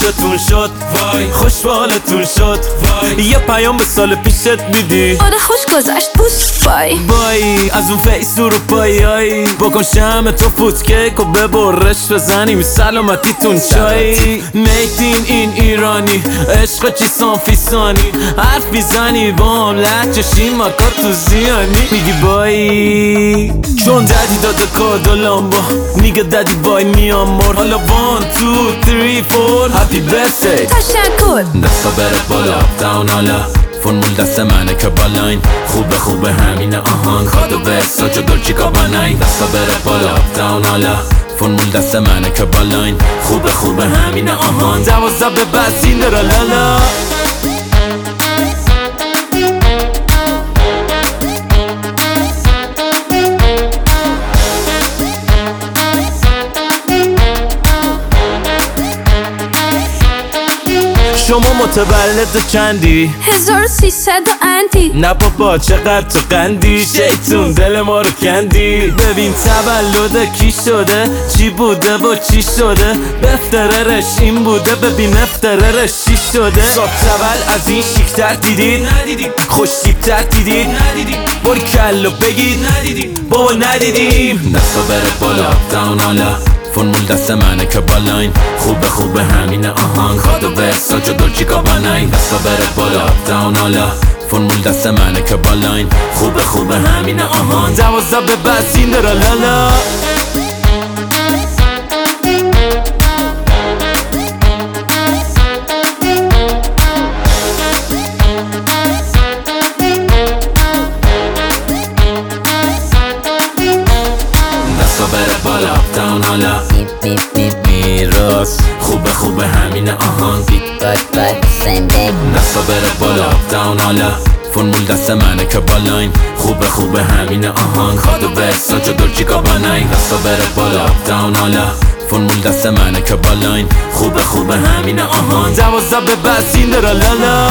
خوشتون شد وای خوشحالتون شد وای یه پیام به سال پیشت میدی آره خوش گذشت بوس بای بای از اون فیس اروپایی بکن شمع تو فوتکیک و ببرش بزنیم سلامتیتون چایی میتین این ایرانی عشق چی سانفیسانی حرف میزنی با هم لحجشی مکا تو زیانی میگی بایی چون دادی داده کاد و لامبا نیگه دادی بای میام مر حالا 1 2 3 4 هپی برثدی تشکر دستا بره بالا داون حالا فرمول دست منه که بالاین خوبه همینه آهان کادو برسا جدول چیکا باناین دستا بره بالا داون حالا فرمول دست منه که بالاین خوبه همینه آهان 12 به بسین درا لالا شما متولد چندی؟ 1300 انتی نه بابا چقدر تو قندی شیطون دل ما رو کندی ببین تولد کی شده چی بوده و چی شده بفتررش این بوده ببین افتررش چی شده صاحب تول از این شیکتر دیدید ندیدید خوش شیکتر دیدید ندیدید بار کلو بگید ندیدید بابا ندیدیم دستا بره بالا داون حالا فرمول دست منه که بالاین خوبه همینه آهان کادو برسا جدول چیکا باناین دستا بره بالا داون حالا فرمول دست منه که بالاین خوبه همینه آهان 12 به بسین درا لالا دستا بره بالا داون حالا میراس خوبه همینه آهان دستا بره بالا داون حالا فرمول دست منه که بالاین خوبه همینه آهان کادو برسا جدول چیکا باناین دستا بره بالا داون حالا فرمول دست منه که بالاین خوبه همینه آهان 12 به بسین درا لالا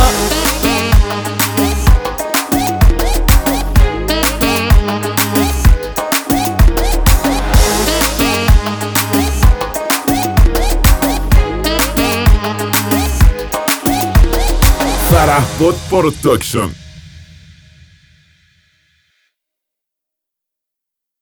Farahbod Production